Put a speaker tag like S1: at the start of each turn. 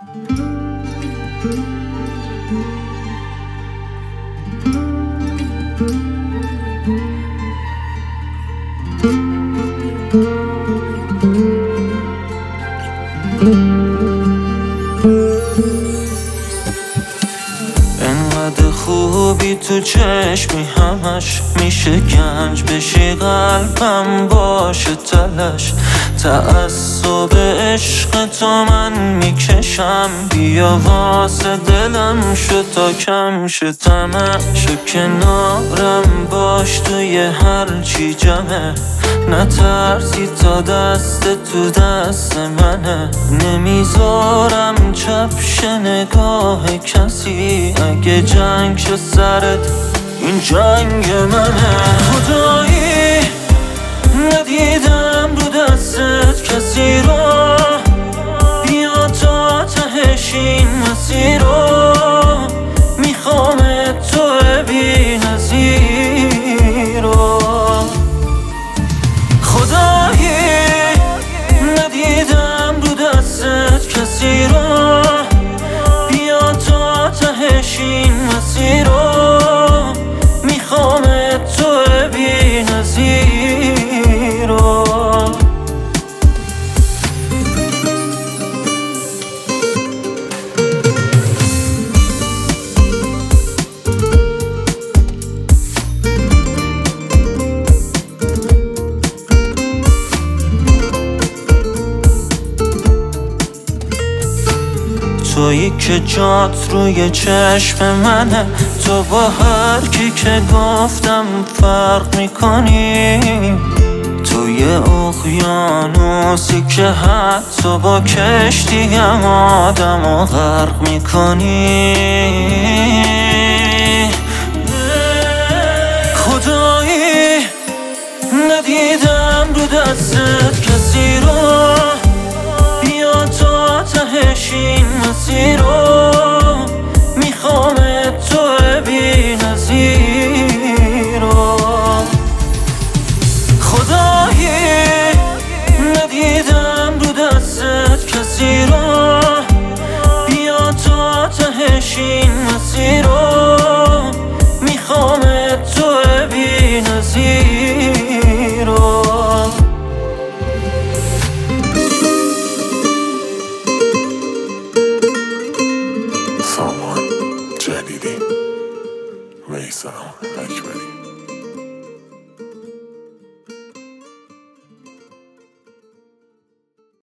S1: انقدر خوبی تو چشمی همش میشه گنج بشی، قلبم باشه تلش. تعصب عشق تو من میکشم، بیا واسه دلم شو تا کم شه طمعش. کنارم باش توی هر چی جمعه، نترسی تا دست تو دست منه. نمیذارم چپ شه نگاه کسی، اگه جنگ شه سرت این جنگ منه. خدایی ندیدم رو دستت کسی رو، بیا تا تهش این مسیر رو. میخوامت تو بی نظیر رو. خدایی ندیدم رو دستت کسی رو، بیا تا تهش این مسیر رو. میخوامت تو بی نظیر رو. تویی که جات روی چشم منه، تو با هر کی که گفتم فرق میکنی. توی اقیانوسی که حتی با کشتی هم آدمو غرق میکنی. خدایی ندیدم رو دستت کسی رو،